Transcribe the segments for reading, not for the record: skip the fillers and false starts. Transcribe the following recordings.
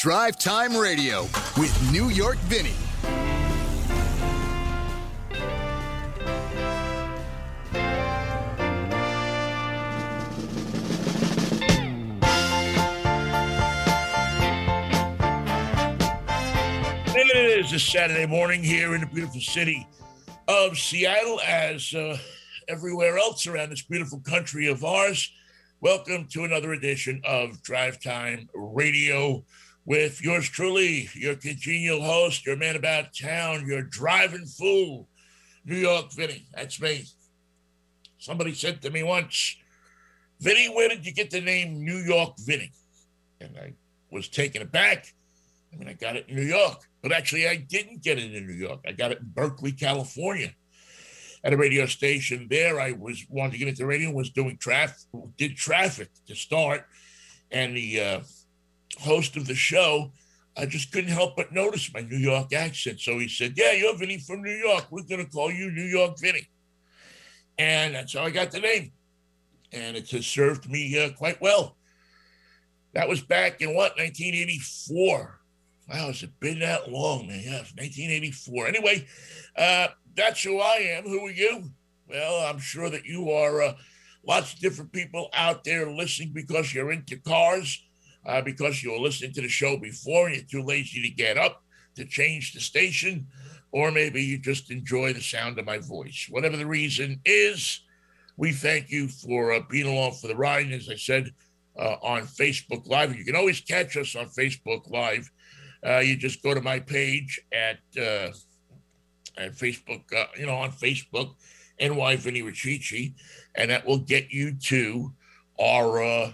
Drive Time Radio with New York Vinny. It is a Saturday morning here in the beautiful city of Seattle, as everywhere else around this beautiful country of ours. Welcome to another edition of Drive Time Radio with yours truly, your congenial host, your man about town, your driving fool, New York Vinny. That's me. Somebody said to me once, Vinny, where did you get the name New York Vinny? And I was taken aback. I mean, I got it in New York, but actually I didn't get it in New York. I got it in Berkeley, California, at a radio station there. I wanted to get into radio, was doing did traffic to start, and the host of the show, I just couldn't help but notice my New York accent. So he said, "Yeah, you're Vinny from New York. We're going to call you New York Vinny," and that's how I got the name, and it has served me quite well. That was back in 1984. Wow, has it been that long, man? Yeah, 1984. Anyway, that's who I am. Who are you? Well, I'm sure that you are lots of different people out there listening because you're into cars, because you were listening to the show before and you're too lazy to get up to change the station, or maybe you just enjoy the sound of my voice. Whatever the reason is, we thank you for being along for the ride. And as I said, on Facebook Live, and you can always catch us on Facebook Live. You just go to my page at Facebook, on Facebook, NY Vinny Riccici, and that will get you to our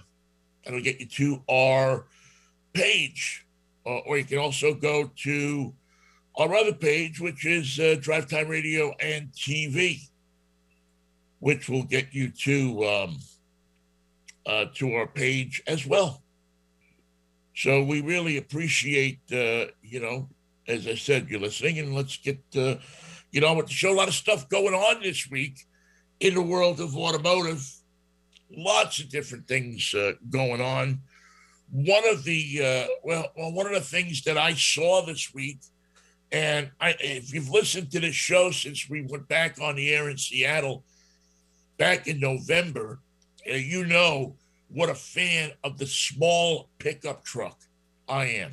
page. Or you can also go to our other page, which is Drive Time Radio and TV, which will get you to our page as well. So we really appreciate, as I said, you're listening, and let's get, on with the show. A lot of stuff going on this week in the world of automotive. Lots of different things going on. One of the things that I saw this week, and if you've listened to this show since we went back on the air in Seattle back in November, you know what a fan of the small pickup truck I am.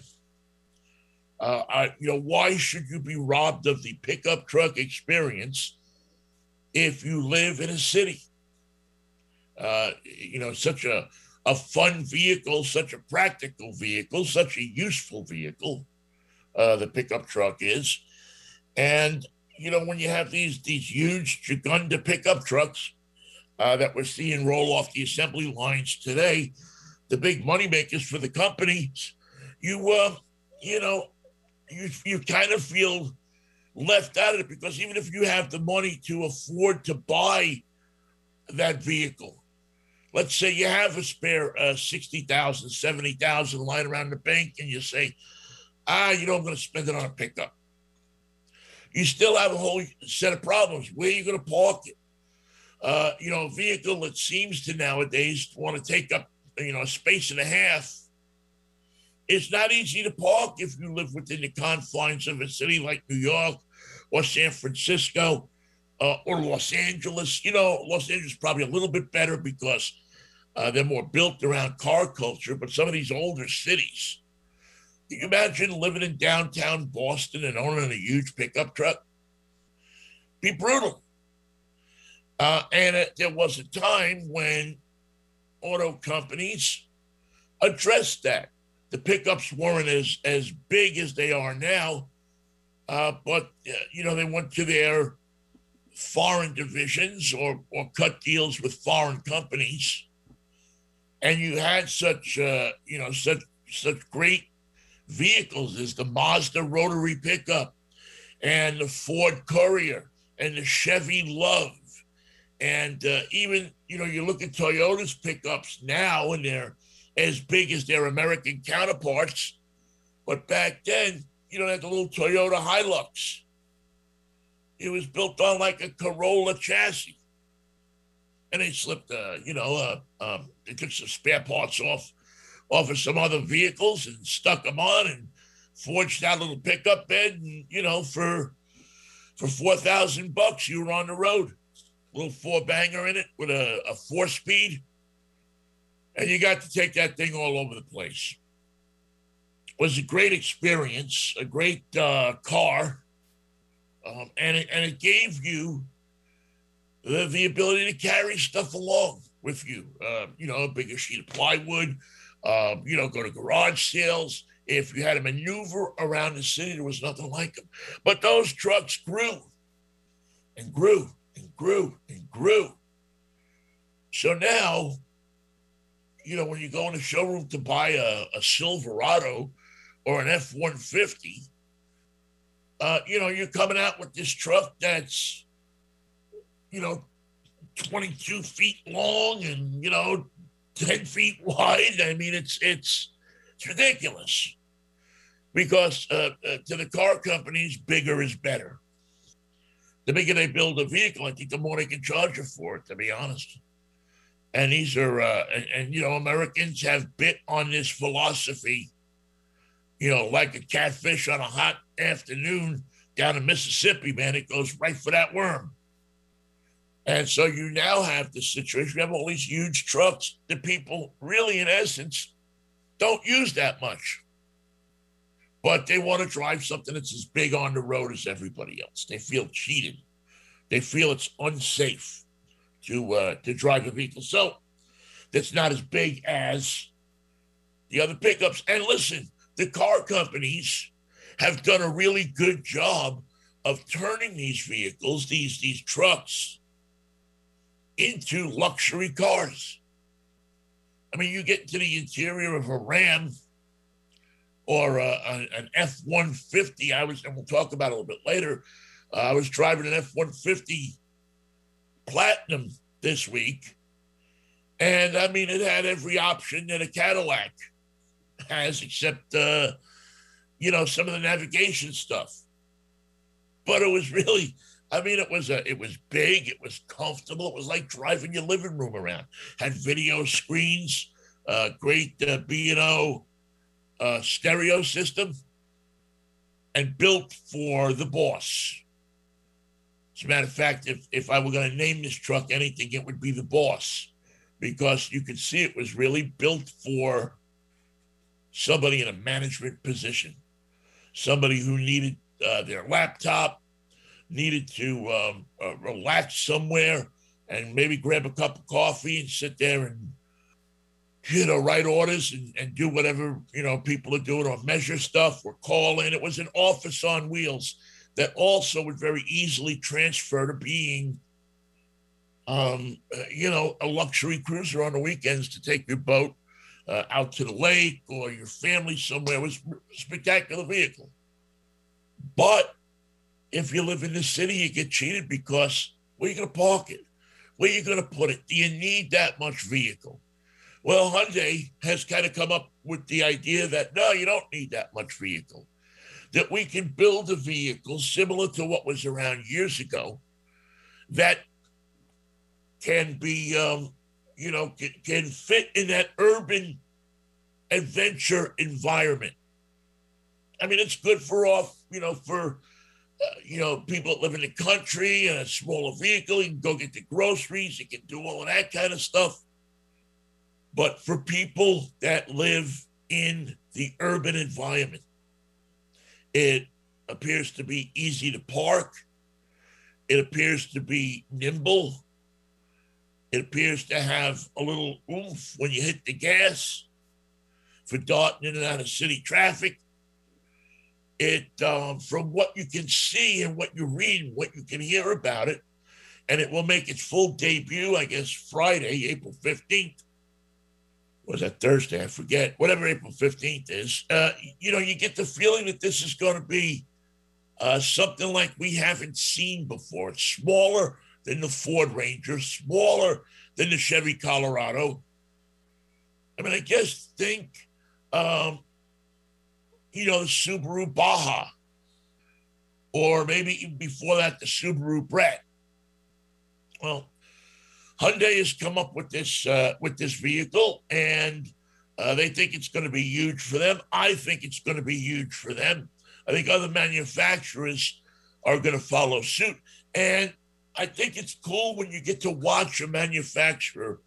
Why should you be robbed of the pickup truck experience if you live in a city? Such a fun vehicle, such a practical vehicle, such a useful vehicle, the pickup truck is. And, when you have these huge Jugunda pickup trucks, that we're seeing roll off the assembly lines today, the big money makers for the companies, you kind of feel left out of it, because even if you have the money to afford to buy that vehicle, let's say you have a spare $60,000, $70,000 lying around the bank, and you say, I'm going to spend it on a pickup. You still have a whole set of problems. Where are you going to park it? A vehicle that seems to nowadays want to take up, a space and a half. It's not easy to park if you live within the confines of a city like New York or San Francisco or Los Angeles. Los Angeles is probably a little bit better because they're more built around car culture, but some of these older cities, can you imagine living in downtown Boston and owning a huge pickup truck? Be brutal. There was a time when auto companies addressed that. The pickups weren't as big as they are now, but they went to their foreign divisions or cut deals with foreign companies, and you had such great vehicles as the Mazda rotary pickup and the Ford Courier and the Chevy Love. And even, you look at Toyota's pickups now, and they're as big as their American counterparts. But back then, they had the little Toyota Hilux. It was built on like a Corolla chassis. And they slipped, they took some spare parts off off of some other vehicles and stuck them on and forged out a little pickup bed. And, for $4,000, you were on the road. A little four-banger in it with a four-speed. And you got to take that thing all over the place. It was a great experience, a great car. And it gave you the ability to carry stuff along with you. A bigger sheet of plywood, go to garage sales. If you had to maneuver around the city, there was nothing like them. But those trucks grew and grew and grew and grew. So now, when you go in the showroom to buy a Silverado or an F-150, you're coming out with this truck that's, 22 feet long and, 10 feet wide. I mean, it's ridiculous because to the car companies, bigger is better. The bigger they build a vehicle, I think the more they can charge you for it, to be honest. And these are, Americans have bit on this philosophy, like a catfish on a hot afternoon down in Mississippi, man. It goes right for that worm. And so you now have this situation. You have all these huge trucks that people really, in essence, don't use that much. But they want to drive something that's as big on the road as everybody else. They feel cheated. They feel it's unsafe to drive a vehicle. So that's not as big as the other pickups. And listen, the car companies have done a really good job of turning these vehicles, these trucks, into luxury cars. I mean, you get into the interior of a Ram or an F-150. And we'll talk about it a little bit later. I was driving an F-150 Platinum this week. And I mean, it had every option that a Cadillac has, except, some of the navigation stuff. But it was really, it was big, it was comfortable. It was like driving your living room around. Had video screens, great B&O stereo system, and built for the boss. As a matter of fact, if I were going to name this truck anything, it would be the Boss, because you could see it was really built for somebody in a management position, somebody who needed their laptop, needed to relax somewhere and maybe grab a cup of coffee and sit there and, write orders and do whatever, people are doing, or measure stuff or call in. It was an office on wheels that also would very easily transfer to being, a luxury cruiser on the weekends to take your boat out to the lake or your family somewhere. It was a spectacular vehicle. But if you live in the city, you get cheated because where are you going to park it? Where are you going to put it? Do you need that much vehicle? Well, Hyundai has kind of come up with the idea that, no, you don't need that much vehicle. That we can build a vehicle similar to what was around years ago that can be, can fit in that urban adventure environment. I mean, it's good for people that live in the country and a smaller vehicle. You can go get the groceries. You can do all of that kind of stuff. But for people that live in the urban environment, it appears to be easy to park. It appears to be nimble. It appears to have a little oomph when you hit the gas for darting in and out of city traffic. It, from what you can see and what you read and what you can hear about it, and it will make its full debut, I guess, Friday, April 15th. Was that Thursday? I forget. Whatever April 15th is. You get the feeling that this is going to be something like we haven't seen before. It's smaller than the Ford Ranger, smaller than the Chevy Colorado. I mean, I guess think, the Subaru Baja, or maybe even before that, the Subaru Brett. Well, Hyundai has come up with this vehicle, and They think it's going to be huge for them. I think it's going to be huge for them. I think other manufacturers are going to follow suit. And I think it's cool when you get to watch a manufacturer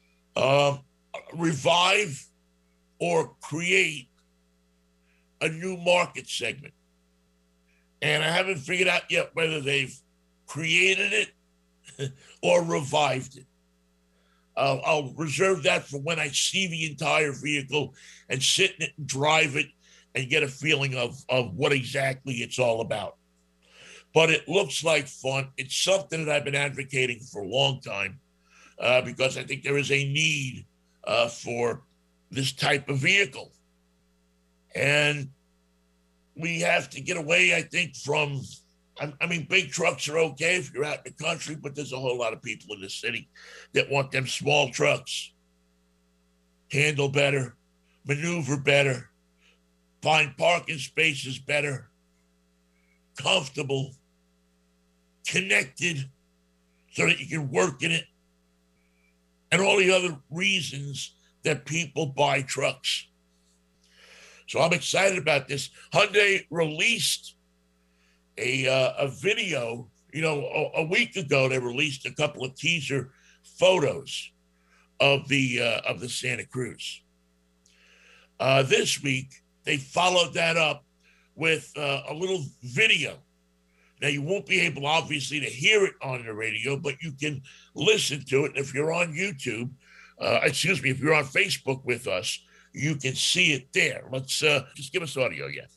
revive or create a new market segment. And I haven't figured out yet whether they've created it or revived it. I'll reserve that for when I see the entire vehicle and sit in it and drive it and get a feeling of what exactly it's all about. But it looks like fun. It's something that I've been advocating for a long time because I think there is a need for this type of vehicle. And we have to get away, I think, from, I mean, big trucks are okay if you're out in the country, but there's a whole lot of people in the city that want them small trucks. Handle better, maneuver better, find parking spaces better, comfortable, connected so that you can work in it, and all the other reasons that people buy trucks. So I'm excited about this. Hyundai released a video, a week ago. They released a couple of teaser photos of the Santa Cruz. This week, they followed that up with a little video. Now, you won't be able, obviously, to hear it on the radio, but you can listen to it. And if you're on YouTube, if you're on Facebook with us, you can see it there. Let's just give us audio, yes.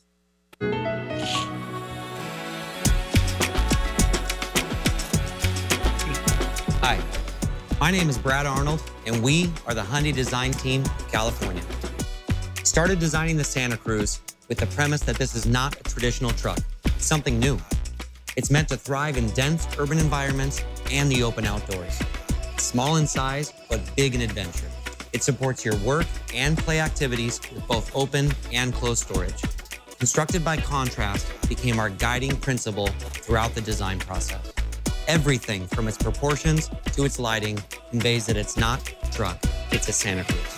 Hi, my name is Brad Arnold, and we are the Hyundai Design Team of California. Started designing the Santa Cruz with the premise that this is not a traditional truck, it's something new. It's meant to thrive in dense urban environments and the open outdoors. Small in size, but big in adventure. It supports your work and play activities with both open and closed storage. Constructed by Contrast became our guiding principle throughout the design process. Everything from its proportions to its lighting conveys that it's not a truck, it's a Santa Cruz.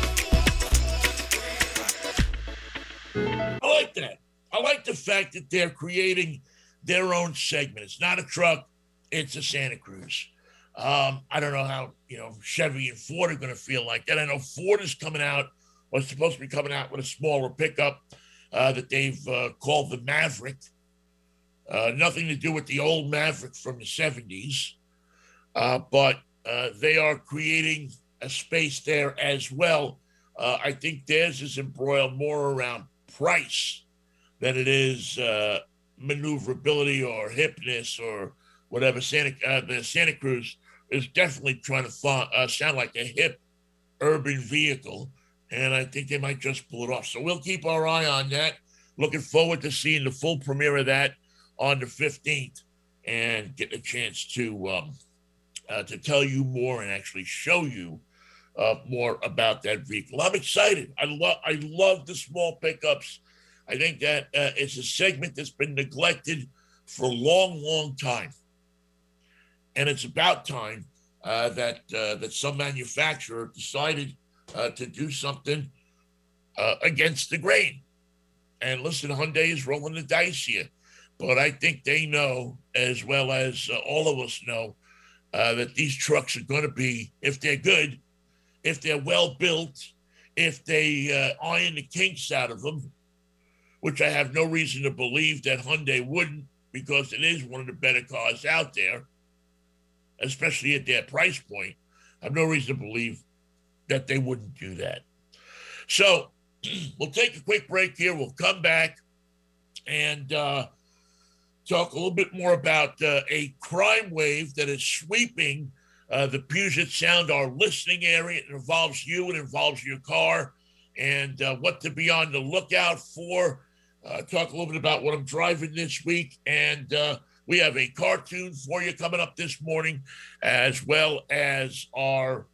I like that. I like the fact that they're creating their own segment. It's not a truck, it's a Santa Cruz. I don't know how, Chevy and Ford are going to feel like that. I know Ford is supposed to be coming out with a smaller pickup that they've called the Maverick. Nothing to do with the old Maverick from the 70s. But they are creating a space there as well. I think theirs is embroiled more around price than it is maneuverability or hipness or whatever. The Santa Cruz is definitely trying to sound like a hip urban vehicle, and I think they might just pull it off. So we'll keep our eye on that. Looking forward to seeing the full premiere of that on the 15th and getting a chance to tell you more and actually show you more about that vehicle. I'm excited. I love the small pickups. I think that it's a segment that's been neglected for a long, long time. And it's about time that some manufacturer decided to do something against the grain. And listen, Hyundai is rolling the dice here. But I think they know, as well as all of us know, that these trucks are going to be, if they're good, if they're well built, if they iron the kinks out of them, which I have no reason to believe that Hyundai wouldn't, because it is one of the better cars out there, especially at their price point. I have no reason to believe that they wouldn't do that. So we'll take a quick break here. We'll come back and talk a little bit more about a crime wave that is sweeping the Puget Sound, our listening area. It involves you, it involves your car, and what to be on the lookout for. Talk a little bit about what I'm driving this week, and we have a cartoon for you coming up this morning, as well as our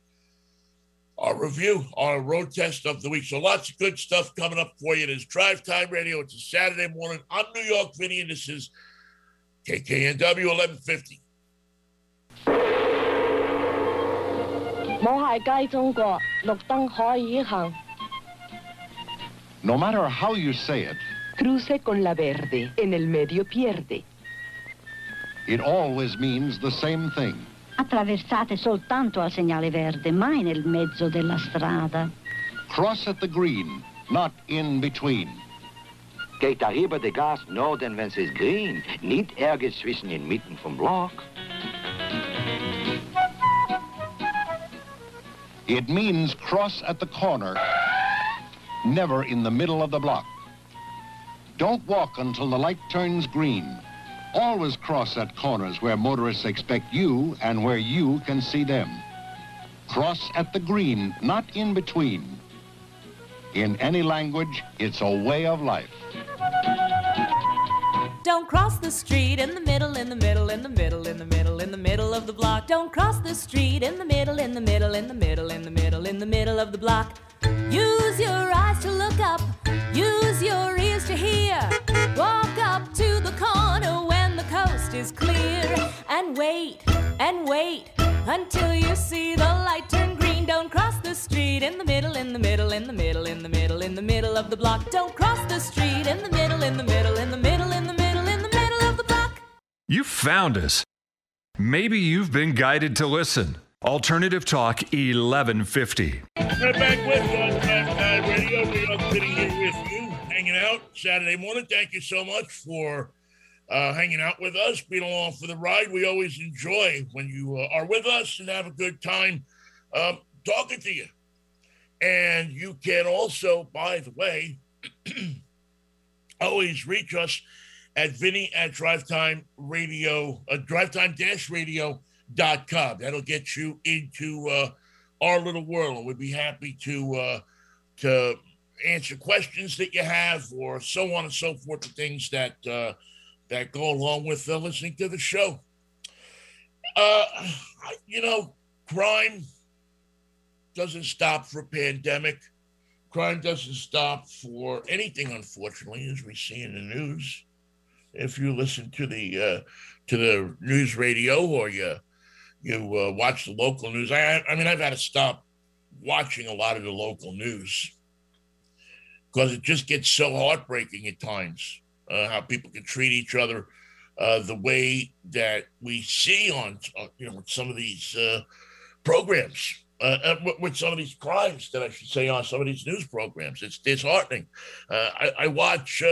review, our road test of the week. So lots of good stuff coming up for you. It is Drive Time Radio. It's a Saturday morning. I'm New York Vinny, and this is KKNW 1150. 冇係街中國，綠燈可以行， No matter how you say it, Cruce con la verde, en el medio pierde. it always means the same thing. Attraversate soltanto al segnale verde, mai nel mezzo della strada. Cross at the green, not in between. Geht darüber de Gas nur denn wenn es ist grün, nicht ärgert zwischen inmitten vom Block. It means cross at the corner, never in the middle of the block. Don't walk until the light turns green. Always cross at corners where motorists expect you and where you can see them. Cross at the green, not in between. In any language, it's a way of life. Don't cross the street in the middle, in the middle, in the middle, in the middle, in the middle of the block. Don't cross the street in the middle, in the middle, in the middle, in the middle, in the middle of the block. Use your eyes to look up, use your ears to hear. Walk up to the corner when the coast is clear. And wait until you see the light turn green. Don't cross the street in the middle, in the middle, in the middle, in the middle, in the middle of the block. Don't cross the street in the middle, in the middle, in the middle, in the middle, in the middle of the block. You found us. Maybe you've been guided to listen. Alternative Talk 1150. We're back with you on Drive Time Radio. We are sitting here with you, hanging out Saturday morning. Thank you so much for hanging out with us, being along for the ride. We always enjoy when you are with us and have a good time talking to you. And you can also, by the way, always reach us at Vinny at Drivetime Radio, drivetime-radio.com. That'll get you into our little world. We'd be happy to answer questions that you have, or so on and so forth, the things that go along with listening to the show. Crime doesn't stop for a pandemic. Crime doesn't stop for anything, unfortunately, as we see in the news. If you listen to the news radio, or you watch the local news, I mean, I've had to stop watching a lot of the local news because it just gets so heartbreaking at times. How people can treat each other the way that we see on with some of these programs, with some of these crimes that I should say on some of these news programs. It's disheartening. I watch,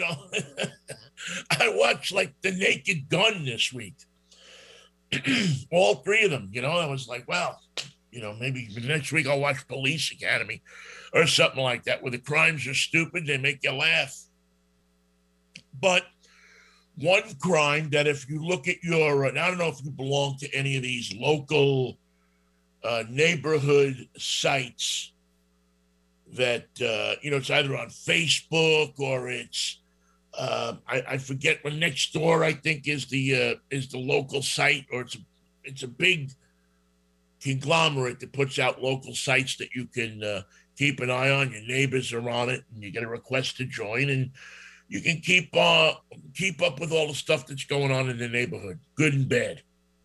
I watched like The Naked Gun this week. All three of them, I was like, wow, maybe the next week I'll watch Police Academy or something like that, where the crimes are stupid, they make you laugh. But one crime that if you look at your, and I don't know if you belong to any of these local neighborhood sites that, it's either on Facebook or it's, I forget what Nextdoor, I think is the local site, or it's a big conglomerate that puts out local sites that you can keep an eye on. Your neighbors are on it, and you get a request to join, and you can keep up with all the stuff that's going on in the neighborhood, good and bad.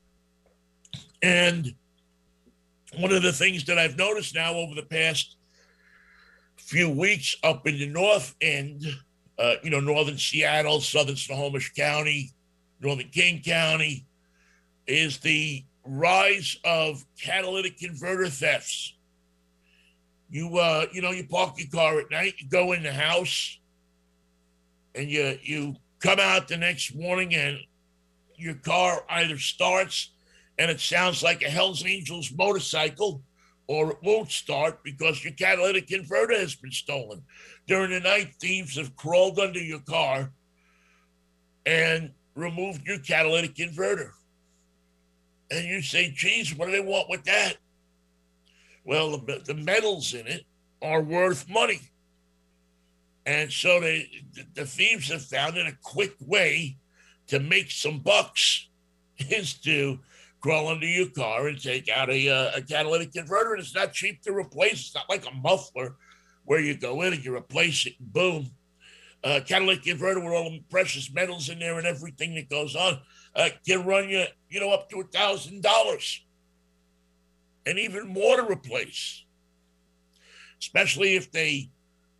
And one of the things that I've noticed now over the past few weeks up in the north end, northern Seattle, southern Snohomish County, northern King County, is the rise of catalytic converter thefts. You park your car at night, you go in the house, and you come out the next morning and your car either starts and it sounds like a Hells Angels motorcycle, or it won't start because your catalytic converter has been stolen. During the night, thieves have crawled under your car and removed your catalytic converter. And you say, geez, what do they want with that? Well, the metals in it are worth money. And so the thieves have found that a quick way to make some bucks is to crawl under your car and take out a catalytic converter. And it's not cheap to replace. It's not like a muffler where you go in and you replace it and boom. Catalytic converter with all the precious metals in there and everything that goes on can run you, up to $1,000 and even more to replace. Especially if they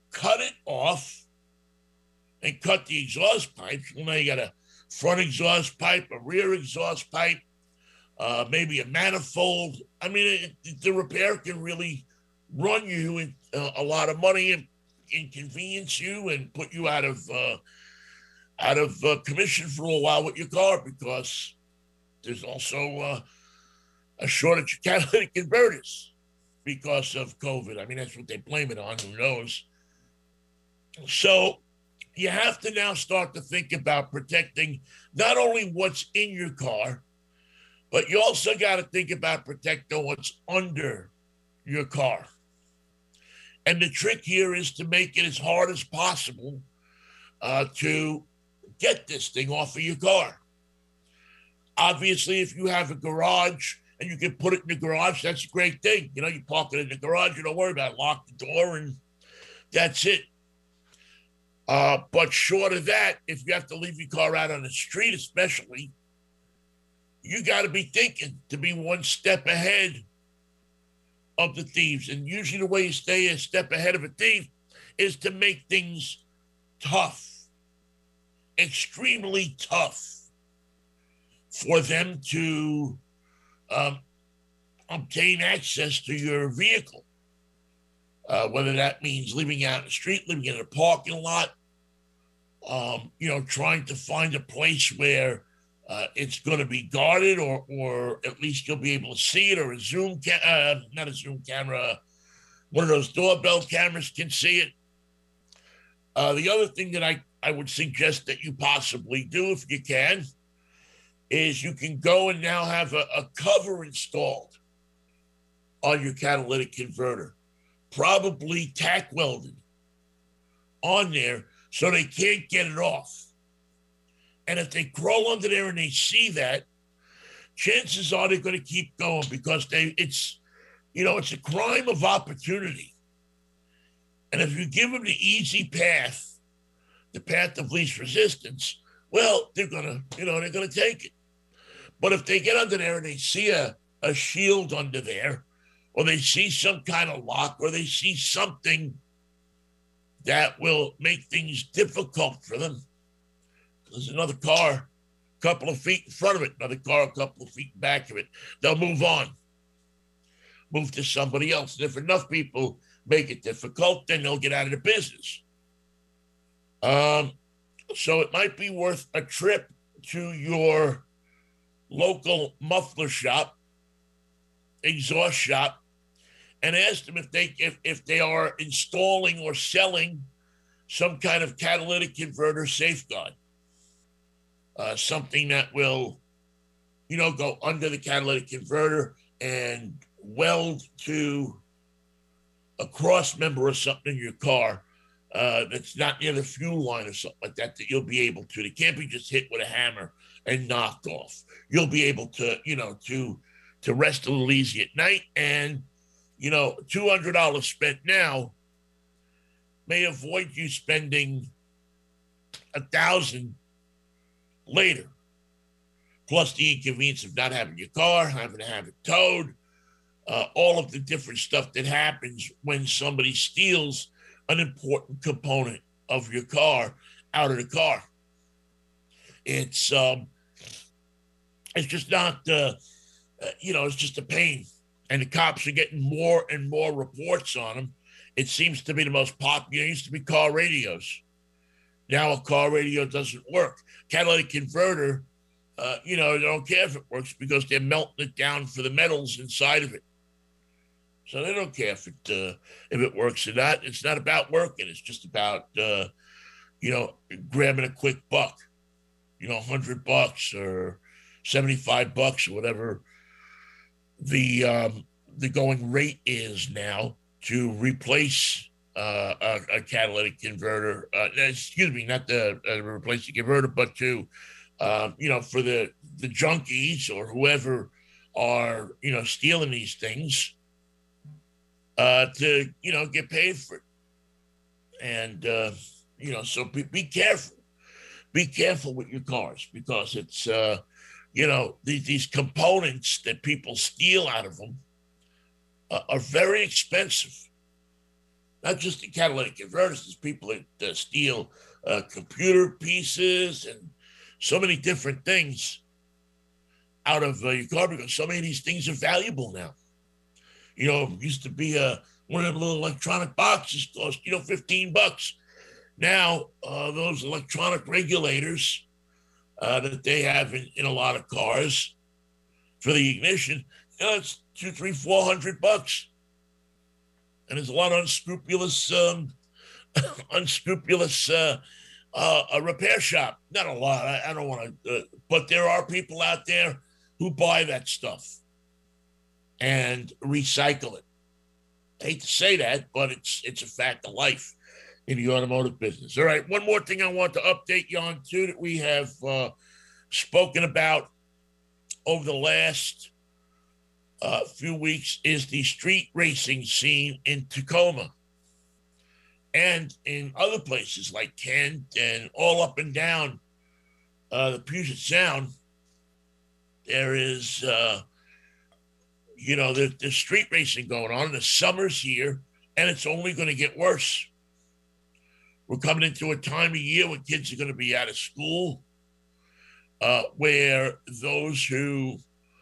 cut it off and cut the exhaust pipes. Well, now you got a front exhaust pipe, a rear exhaust pipe, maybe a manifold. I mean, the repair can really run you a lot of money and inconvenience you and put you out of commission for a while with your car, because there's also a shortage of catalytic converters because of COVID. I mean, that's what they blame it on. Who knows? So you have to now start to think about protecting not only what's in your car, but you also got to think about protecting what's under your car. And the trick here is to make it as hard as possible to get this thing off of your car. Obviously, if you have a garage and you can put it in the garage, that's a great thing. You know, you park it in the garage, you don't worry about it. Lock the door and that's it. But short of that, if you have to leave your car out on the street especially, you got to be thinking to be one step ahead of the thieves. And usually the way you stay a step ahead of a thief is to make things tough, extremely tough for them to obtain access to your vehicle. Whether that means living out in the street, living in a parking lot, trying to find a place where it's going to be guarded, or at least you'll be able to see it, or not a zoom camera, one of those doorbell cameras can see it. The other thing that I would suggest that you possibly do, if you can, is you can go and now have a cover installed on your catalytic converter, probably tack welded on there so they can't get it off. And if they crawl under there and they see that, chances are they're going to keep going, because it's a crime of opportunity. And if you give them the easy path, the path of least resistance, well, they're going to take it. But if they get under there and they see a shield under there, or they see some kind of lock, or they see something that will make things difficult for them, there's another car a couple of feet in front of it, another car a couple of feet back of it, they'll move on, move to somebody else. And if enough people make it difficult, then they'll get out of the business. So it might be worth a trip to your local muffler shop, exhaust shop, and ask them if they are installing or selling some kind of catalytic converter safeguard, something that will, go under the catalytic converter and weld to a cross member or something in your car that's not near the fuel line or something like that you'll be able to. It can't be just hit with a hammer and knocked off. You'll be able to, to rest a little easy at night. And, $200 spent now may avoid you spending $1,000 later. Plus the inconvenience of not having your car, having to have it towed, all of the different stuff that happens when somebody steals an important component of your car out of the car. It's just not, it's just a pain. And the cops are getting more and more reports on them. It seems to be the most popular. It used to be car radios. Now a car radio doesn't work. Catalytic converter, they don't care if it works, because they're melting it down for the metals inside of it. So they don't care if it works or not. It's not about working. It's just about, grabbing a quick buck, $100 or $75 or whatever the going rate is now to replace a catalytic converter. Not to replace the converter, but to, for the junkies or whoever are, stealing these things, to, get paid for it. And, so be careful. Be careful with your cars, because it's, these components that people steal out of them are very expensive. not just the catalytic converters. There's people that steal computer pieces and so many different things out of your car because so many of these things are valuable now. You know, it used to be one of them little electronic boxes cost, $15. Now, those electronic regulators that they have in a lot of cars for the ignition, it's $200, $300, $400. And there's a lot of unscrupulous a repair shop. Not a lot. I don't want to, but there are people out there who buy that stuff and recycle it. I hate to say that, but it's a fact of life in the automotive business. All right, one more thing I want to update you on too that we have spoken about over the last few weeks is the street racing scene in Tacoma and in other places like Kent and all up and down the Puget Sound. There is, there's street racing going on. The summer's here, and it's only going to get worse. We're coming into a time of year when kids are going to be out of school, where those who,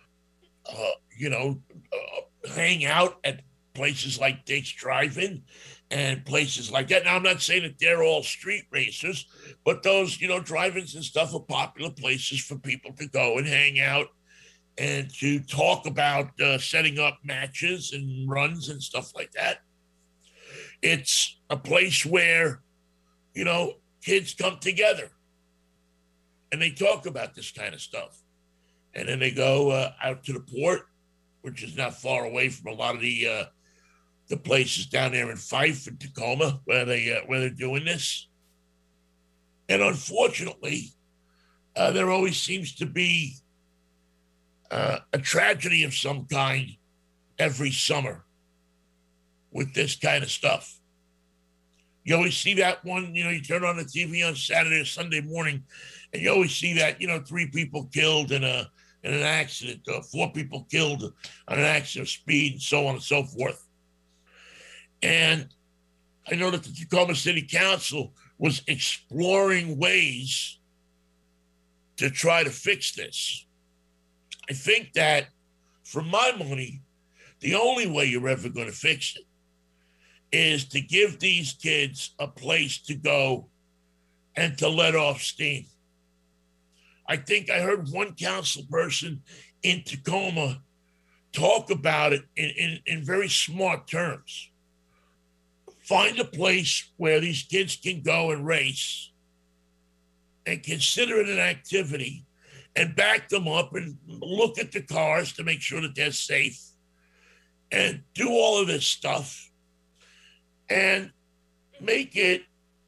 hang out at places like Dick's Drive-In and places like that. Now, I'm not saying that they're all street racers, but those, drive-ins and stuff are popular places for people to go and hang out and to talk about setting up matches and runs and stuff like that. It's a place where, kids come together and they talk about this kind of stuff. And then they go out to the port, which is not far away from a lot of the places down there in Fife and Tacoma where they're doing this. And unfortunately, there always seems to be a tragedy of some kind every summer with this kind of stuff. You always see that one, you turn on the TV on Saturday or Sunday morning, and you always see that, 3 people killed in an accident, 4 people killed on an accident of speed, and so on and so forth. And I know that the Tacoma City Council was exploring ways to try to fix this. I think that, for my money, the only way you're ever going to fix it is to give these kids a place to go and to let off steam. I think I heard one council person in Tacoma talk about it in very smart terms. Find a place where these kids can go and race and consider it an activity and back them up and look at the cars to make sure that they're safe and do all of this stuff and make it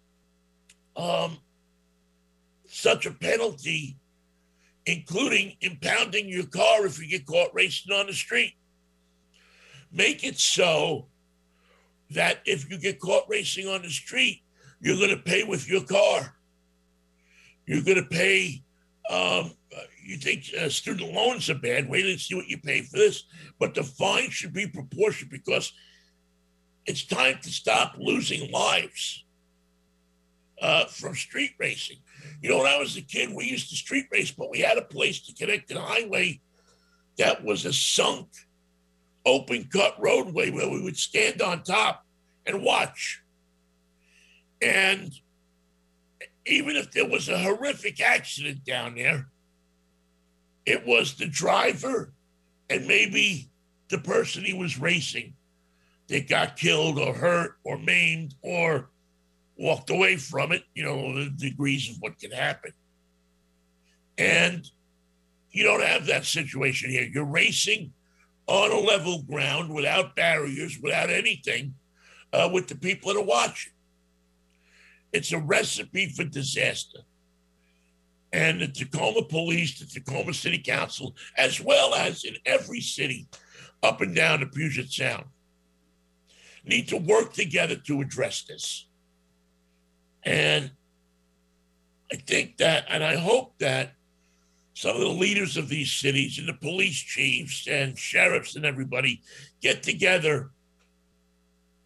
such a penalty, including impounding your car if you get caught racing on the street. Make it so that if you get caught racing on the street, you're going to pay with your car. You're going to pay, you think student loans are bad, wait and see what you pay for this. But the fine should be proportionate because it's time to stop losing lives from street racing. When I was a kid, we used to street race, but we had a place to connect to the highway that was a sunk, open cut roadway where we would stand on top and watch. And even if there was a horrific accident down there, it was the driver and maybe the person he was racing that got killed or hurt or maimed or walked away from it, the degrees of what can happen. And you don't have that situation here. You're racing on a level ground without barriers, without anything, with the people that are watching. It's a recipe for disaster. And the Tacoma Police, the Tacoma City Council, as well as in every city up and down the Puget Sound, need to work together to address this. And I think that, and I hope that some of the leaders of these cities and the police chiefs and sheriffs and everybody get together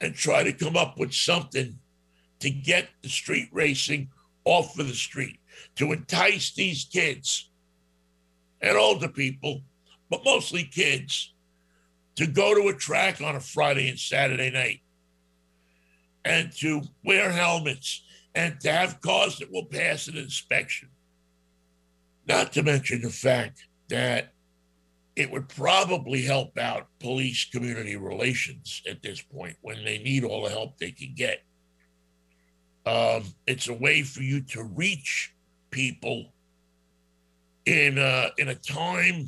and try to come up with something to get the street racing off of the street, to entice these kids and older people, but mostly kids, to go to a track on a Friday and Saturday night and to wear helmets and to have cars that will pass an inspection. Not to mention the fact that it would probably help out police community relations at this point when they need all the help they can get. It's a way for you to reach people in a time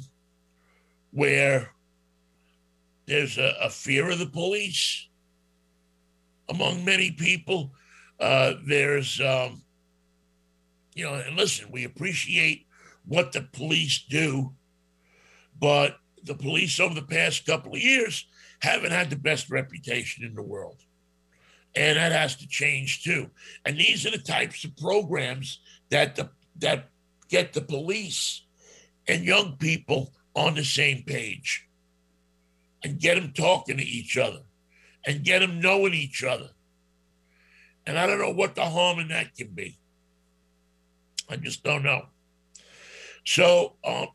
where there's a fear of the police among many people. There's, and listen, we appreciate what the police do, but the police over the past couple of years haven't had the best reputation in the world. And that has to change too. And these are the types of programs that get the police and young people on the same page and get them talking to each other and get them knowing each other. And I don't know what the harm in that can be. I just don't know. So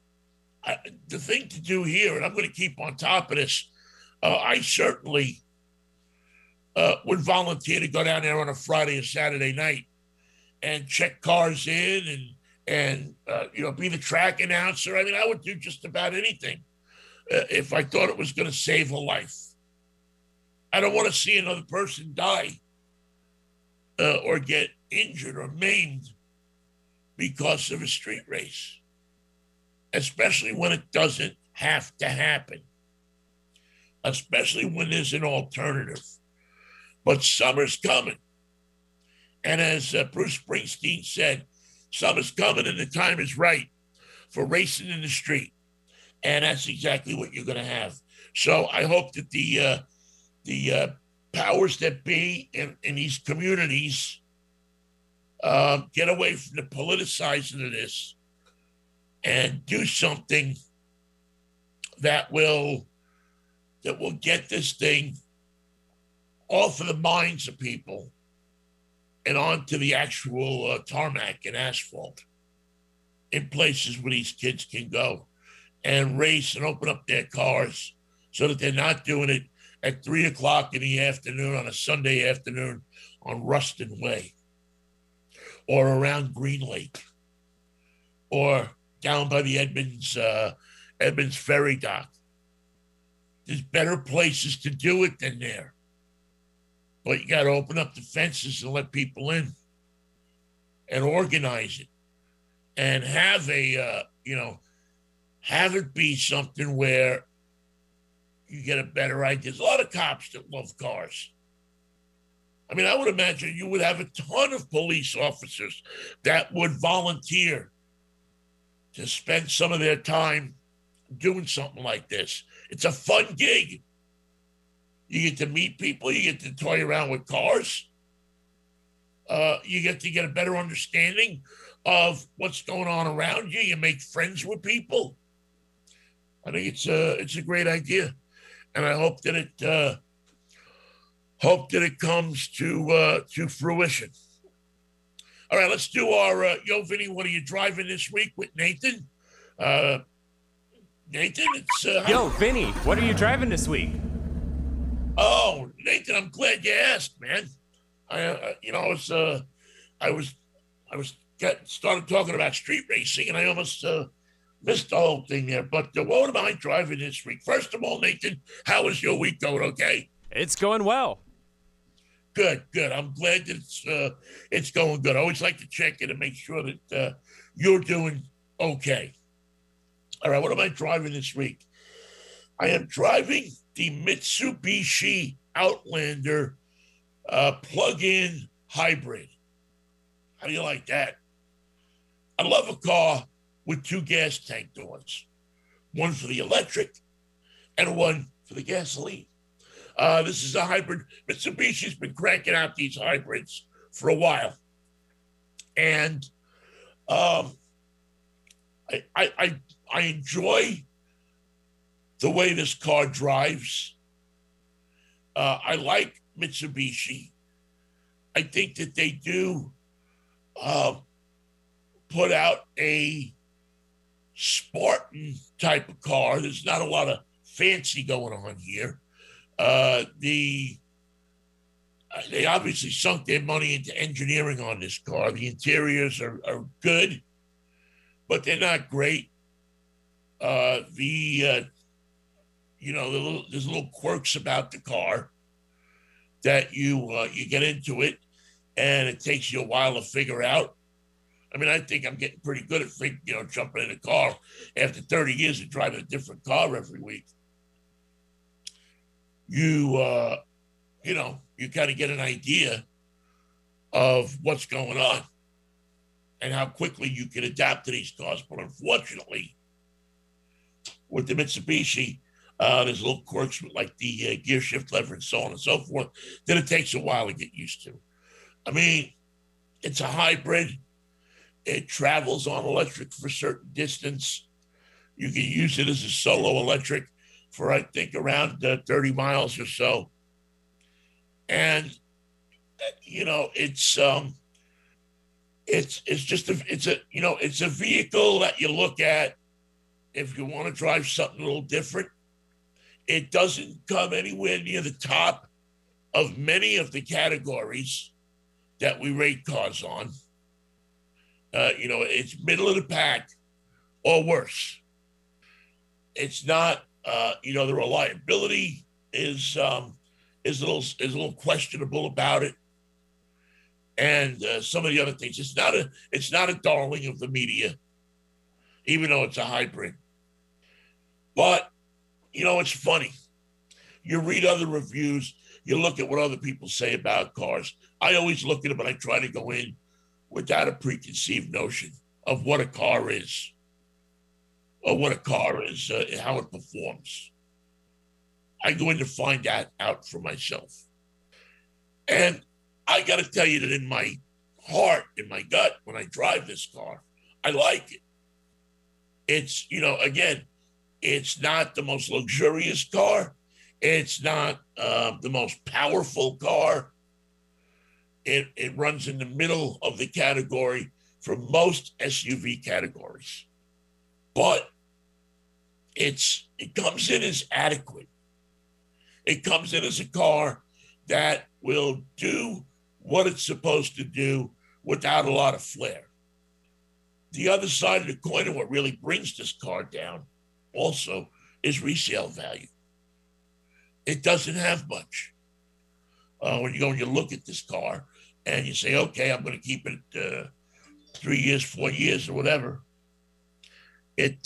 the thing to do here, and I'm going to keep on top of this, I certainly would volunteer to go down there on a Friday or Saturday night and check cars in and be the track announcer. I mean, I would do just about anything if I thought it was going to save a life. I don't want to see another person die or get injured or maimed because of a street race, especially when it doesn't have to happen, especially when there's an alternative. But summer's coming. And as Bruce Springsteen said, summer's coming and the time is right for racing in the street. And that's exactly what you're going to have. So I hope that the powers that be in these communities get away from the politicizing of this and do something that will get this thing off of the minds of people and onto the actual tarmac and asphalt in places where these kids can go and race and open up their cars so that they're not doing it at 3:00 in the afternoon on a Sunday afternoon on Ruston Way or around Green Lake or down by the Edmonds Ferry Dock. There's better places to do it than there. But you got to open up the fences and let people in and organize it and have have it be something where you get a better idea. There's a lot of cops that love cars. I mean, I would imagine you would have a ton of police officers that would volunteer to spend some of their time doing something like this. It's a fun gig. You get to meet people. You get to toy around with cars. You get to get a better understanding of what's going on around you. You make friends with people. I think it's a great idea, and I hope that it comes to fruition. All right, let's do our Yo Vinny, what are you driving this week with Nathan? Nathan, it's Yo Vinny, what are you driving this week? Oh, Nathan, I'm glad you asked, man. I started talking about street racing, and I almost missed the whole thing there. But what am I driving this week? First of all, Nathan, how is your week going? Okay, it's going well. Good. I'm glad that it's going good. I always like to check in and make sure that you're doing okay. All right, what am I driving this week? I am driving the Mitsubishi Outlander plug-in hybrid. How do you like that? I love a car with two gas tank doors, one for the electric and one for the gasoline. This is a hybrid. Mitsubishi's been cranking out these hybrids for a while. And I enjoy the way this car drives. I like Mitsubishi. I think that they do put out a Spartan type of car. There's not a lot of fancy going on here. They obviously sunk their money into engineering on this car. The interiors are good, but they're not great. There's little quirks about the car that you get into it, and it takes you a while to figure out. I mean, I think I'm getting pretty good at jumping in a car after 30 years of driving a different car every week. You kind of get an idea of what's going on and how quickly you can adapt to these cars. But unfortunately, with the Mitsubishi, there's little quirks with like the gear shift lever and so on and so forth that it takes a while to get used to. I mean, it's a hybrid. It travels on electric for a certain distance. You can use it as a solo electric for, I think, around 30 miles or so. And, it's a vehicle that you look at if you want to drive something a little different. It doesn't come anywhere near the top of many of the categories that we rate cars on. It's middle of the pack or worse. It's not, the reliability is a little questionable about it. And some of the other things, it's not a darling of the media, even though it's a hybrid. But, it's funny. You read other reviews, you look at what other people say about cars. I always look at them, but I try to go in without a preconceived notion of what a car is, or what a car is, how it performs. I go in to find that out for myself. And I got to tell you that in my heart, in my gut, when I drive this car, I like it. It's, again, it's not the most luxurious car. It's not the most powerful car. It runs in the middle of the category for most SUV categories. But it comes in as adequate. It comes in as a car that will do what it's supposed to do without a lot of flair. The other side of the coin, and what really brings this car down also, is resale value. It doesn't have much. When you go and you look at this car and you say, okay, I'm going to keep it 3 years, 4 years, or whatever, it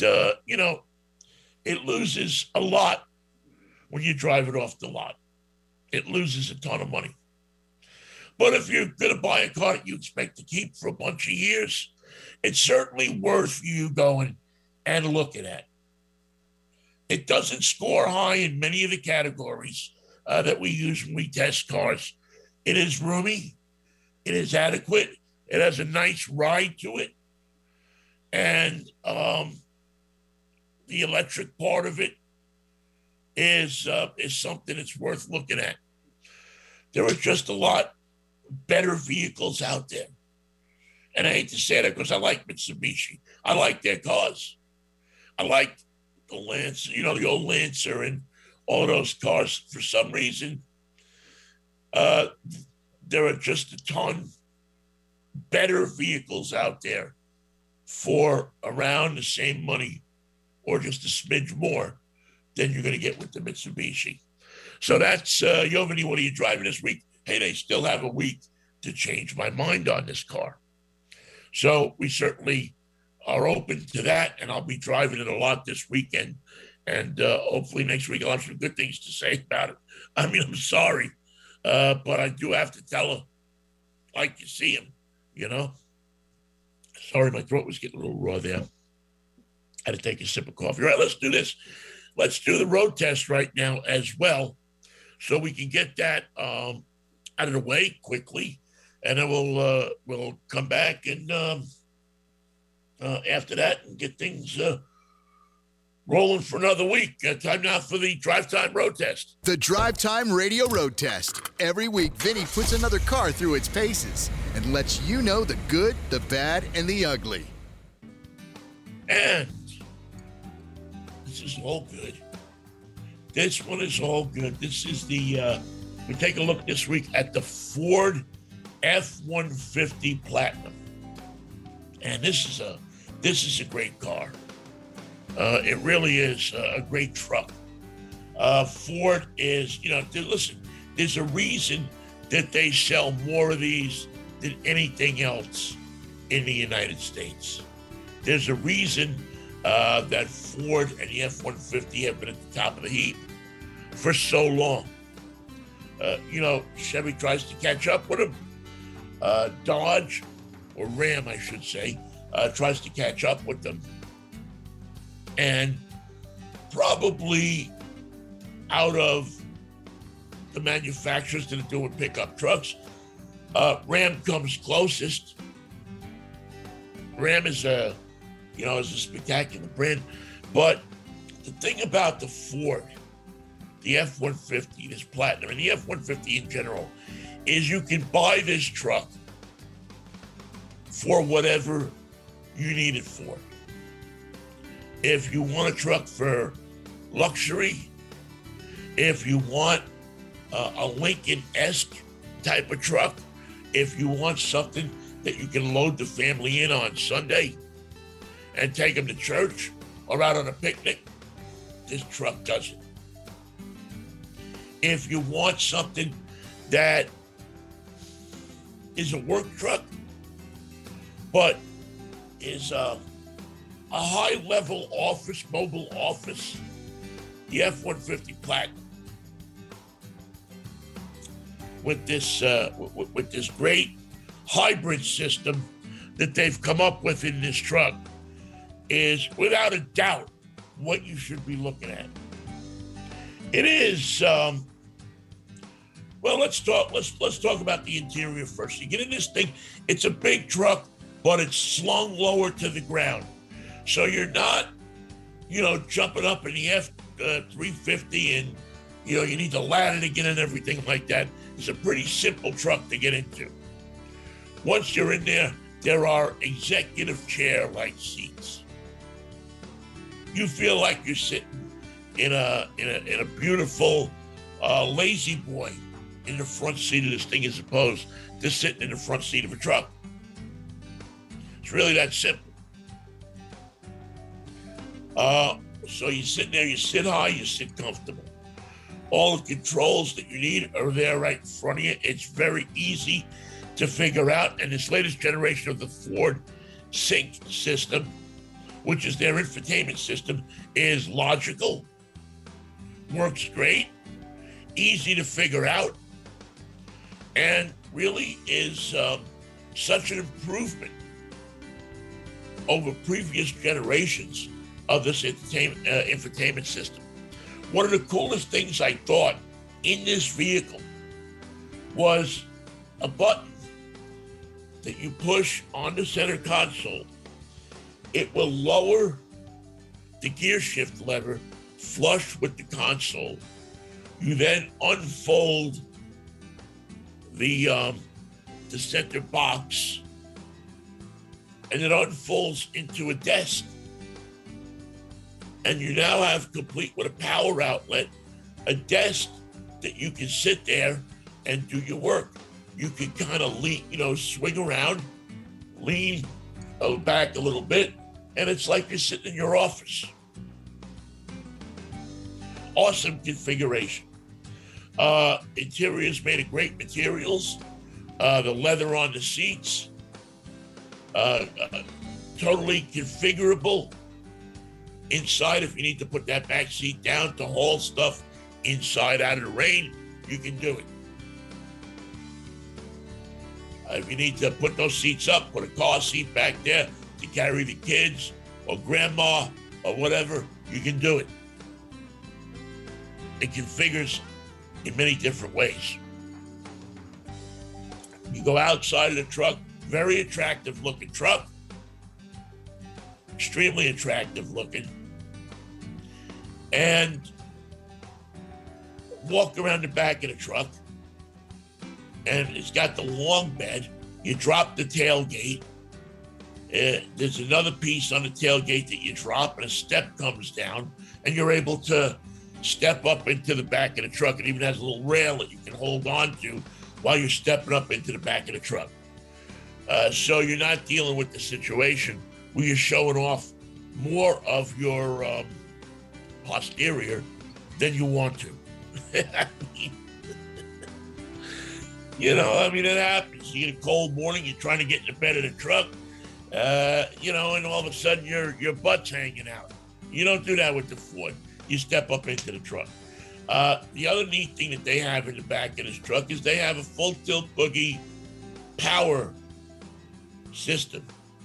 loses a lot when you drive it off the lot. It loses a ton of money. But if you're going to buy a car that you expect to keep for a bunch of years, it's certainly worth you going and looking at. It doesn't score high in many of the categories that we use when we test cars. It is roomy. It is adequate. It has a nice ride to it. And the electric part of it is something that's worth looking at. There are just a lot better vehicles out there. And I hate to say that because I like Mitsubishi. I like their cars. I like the Lancer, the old Lancer and all those cars. For some reason, there are just a ton better vehicles out there for around the same money or just a smidge more than you're going to get with the Mitsubishi. So that's, Yovani, what are you driving this week? Hey, they still have a week to change my mind on this car. So we certainly are open to that, and I'll be driving it a lot this weekend. And hopefully next week I'll have some good things to say about it. I mean, I'm sorry, but I do have to tell her, like you see him, Sorry, my throat was getting a little raw there. I had to take a sip of coffee. All right, let's do this. Let's do the road test right now as well, so we can get that out of the way quickly, and then we'll come back and after that and get things rolling for another week. Time now for the Drive Time Road Test. The Drive Time Radio Road Test. Every week, Vinny puts another car through its paces and lets you know the good, the bad, and the ugly. And this is all good. This one is all good. This is the, we take a look this week at the Ford F-150 Platinum. And this is a great car. It really is a great truck. Ford is, listen, there's a reason that they sell more of these than anything else in the United States. There's a reason that Ford and the F-150 have been at the top of the heap for so long. Chevy tries to catch up with them. Dodge, or Ram, I should say, tries to catch up with them. And probably out of the manufacturers that are doing pickup trucks, Ram comes closest. Ram is a spectacular brand. But the thing about the Ford, the F-150, this Platinum, and the F-150 in general, is you can buy this truck for whatever you need it for. If you want a truck for luxury, if you want a Lincoln-esque type of truck, if you want something that you can load the family in on Sunday and take them to church or out on a picnic, this truck does it. If you want something that is a work truck, but is a high-level office, mobile office, the F-150 Platinum, with this great hybrid system that they've come up with in this truck, is without a doubt what you should be looking at. It is. Well, let's talk about the interior first. You get in this thing, it's a big truck, but it's slung lower to the ground. So you're not, jumping up in the F-350 and, you need the ladder to get in, everything like that. It's a pretty simple truck to get into. Once you're in there are executive chair-like seats. You feel like you're sitting in a beautiful lazy boy in the front seat of this thing, as opposed to sitting in the front seat of a truck. It's really that simple. So you sit there, you sit high, you sit comfortable. All the controls that you need are there right in front of you. It's very easy to figure out. And this latest generation of the Ford Sync system, which is their infotainment system, is logical, works great, easy to figure out, and really is such an improvement over previous generations of this infotainment system. One of the coolest things I thought in this vehicle was a button that you push on the center console. It will lower the gear shift lever flush with the console. You then unfold the center box, and it unfolds into a desk. And you now have, complete with a power outlet, a desk that you can sit there and do your work. You can kind of lean, swing around, lean back a little bit, and it's like you're sitting in your office. Awesome configuration. Interior is made of great materials. The leather on the seats, totally configurable. Inside, if you need to put that back seat down to haul stuff inside out of the rain, you can do it. If you need to put those seats up, put a car seat back there to carry the kids or grandma or whatever, you can do it. It configures in many different ways. You go outside of the truck, very attractive looking truck. Extremely attractive looking. and walk around the back of the truck, and it's got the long bed. You drop the tailgate. There's another piece on the tailgate that you drop, and a step comes down, and you're able to step up into the back of the truck. It even has a little rail that you can hold on to while you're stepping up into the back of the truck. So you're not dealing with the situation where you're showing off more of your posterior than you want to. It happens. You get a cold morning, you're trying to get in the bed of the truck, and all of a sudden your butt's hanging out. You don't do that with the Ford. You step up into the truck. The other neat thing that they have in the back of this truck is they have a full tilt boogie power system.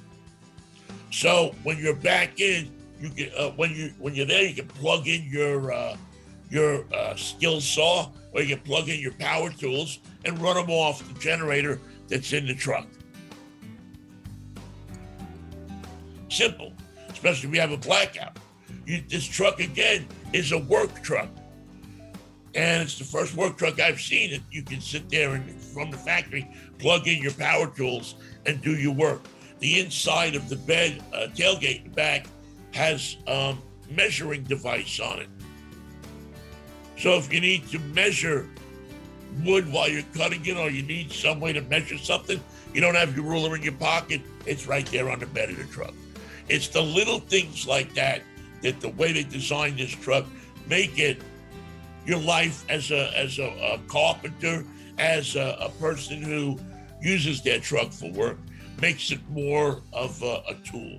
So when you're back in, you can when you're there, you can plug in your skill saw, or you can plug in your power tools and run them off the generator that's in the truck. Simple, especially if you have a blackout. This truck, again, is a work truck. And it's the first work truck I've seen that you can sit there and, from the factory, plug in your power tools and do your work. The inside of the bed, tailgate in the back, has a measuring device on it. So if you need to measure wood while you're cutting it, or you need some way to measure something, you don't have your ruler in your pocket, it's right there on the bed of the truck. It's the little things like that the way they designed this truck make it your life as a carpenter, as a person who uses their truck for work, makes it more of a tool.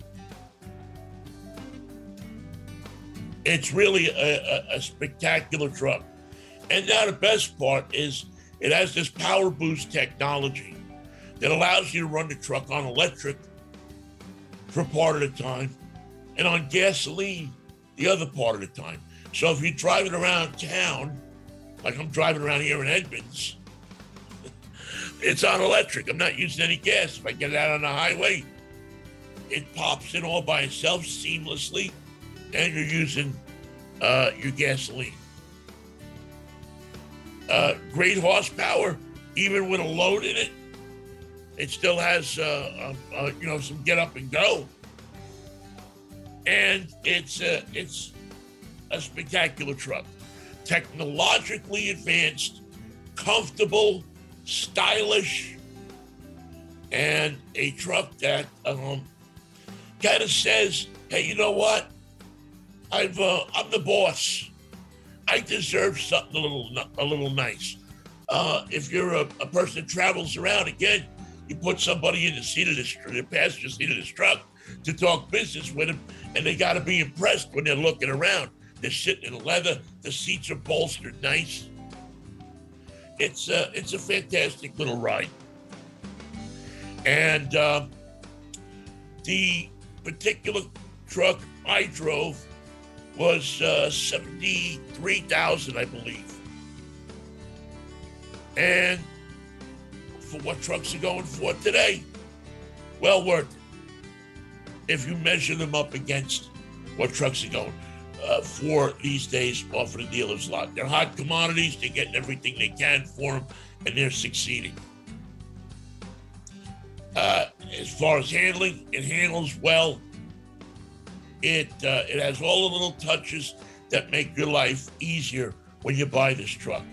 It's really a spectacular truck. And now the best part is it has this power boost technology that allows you to run the truck on electric for part of the time and on gasoline the other part of the time. So if you're driving around town, like I'm driving around here in Edmonds, it's on electric. I'm not using any gas. If I get it out on the highway, it pops in all by itself seamlessly, and you're using your gasoline. Great horsepower, even with a load in it. It still has some get up and go, and it's a spectacular truck, technologically advanced, comfortable, stylish, and a truck that kind of says, hey, you know what? I'm the boss. I deserve something a little nice. If you're a person that travels around, again, you put somebody in the passenger seat of this truck to talk business with them, and they got to be impressed when they're looking around. They're sitting in leather. The seats are bolstered nice. It's a fantastic little ride. And the particular truck I drove was 73,000, I believe. And for what trucks are going for today, well worth it. If you measure them up against what trucks are going for these days off of the dealer's lot. They're hot commodities. They're getting everything they can for them, and they're succeeding. As far as handling, it handles well. It has all the little touches that make your life easier when you buy this truck.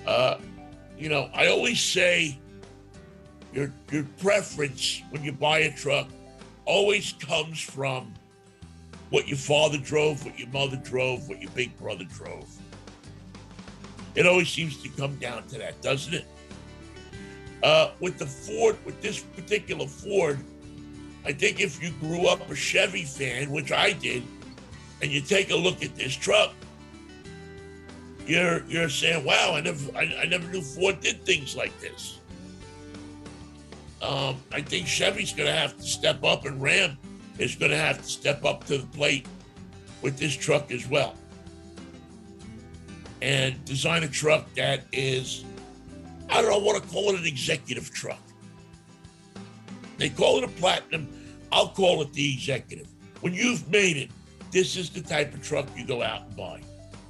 I always say your preference when you buy a truck always comes from what your father drove, what your mother drove, what your big brother drove. It always seems to come down to that, doesn't it? With this particular Ford, I think if you grew up a Chevy fan, which I did, and you take a look at this truck, you're saying, wow, I never knew Ford did things like this. I think Chevy's going to have to step up, and Ram is going to have to step up to the plate with this truck as well. And design a truck that is, I don't want to call it an executive truck. They call it a platinum. I'll call it the executive. When you've made it, this is the type of truck you go out and buy.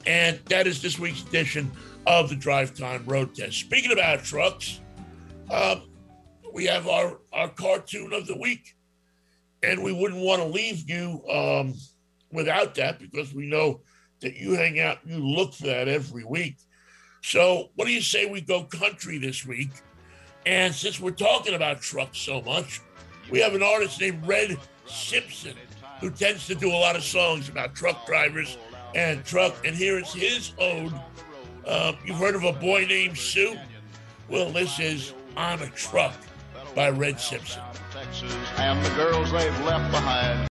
And that is this week's edition of the Drive Time Road Test. Speaking about trucks, we have our cartoon of the week. And we wouldn't want to leave you without that because we know that you hang out and you look for that every week. So what do you say we go country this week? And since we're talking about trucks so much, we have an artist named Red Simpson who tends to do a lot of songs about truck drivers and truck. And here is his ode. You've heard of A Boy Named Sue? Well, this is I'm a Truck by Red Simpson. Texas and the girls they've left behind.